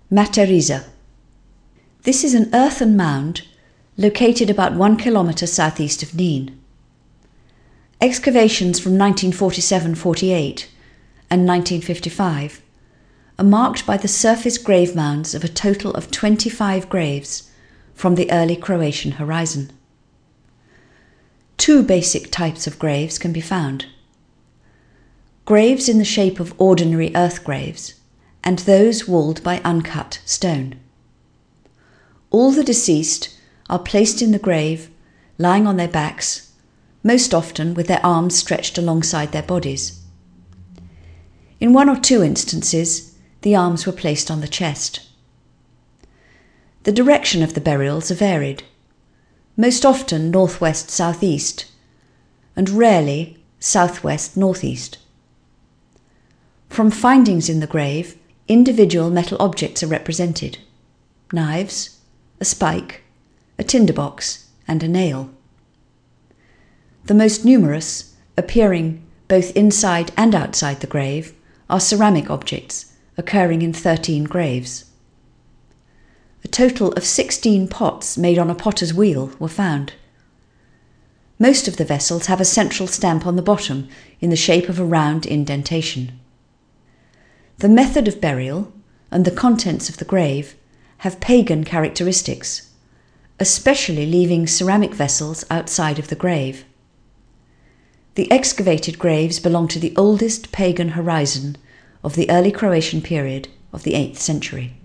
Materiza. This is an earthen mound located about 1 kilometre southeast of Nîmes. Excavations from 1947-48 and 1955 are marked by the surface grave mounds of a total of 25 graves from the early Croatian horizon. Two basic types of graves can be found: graves in the shape of ordinary earth graves, and those walled by uncut stone. All the deceased are placed in the grave, lying on their backs, most often with their arms stretched alongside their bodies. In one or two instances, the arms were placed on the chest. The direction of the burials are varied, most often northwest-southeast, and rarely southwest-northeast. From findings in the grave, individual metal objects are represented: knives, a spike, a tinderbox, and a nail. The most numerous, appearing both inside and outside the grave, are ceramic objects, occurring in 13 graves. A total of 16 pots made on a potter's wheel were found. Most of the vessels have a central stamp on the bottom in the shape of a round indentation. The method of burial and the contents of the grave have pagan characteristics, especially leaving ceramic vessels outside of the grave. The excavated graves belong to the oldest pagan horizon of the early Croatian period of the 8th century.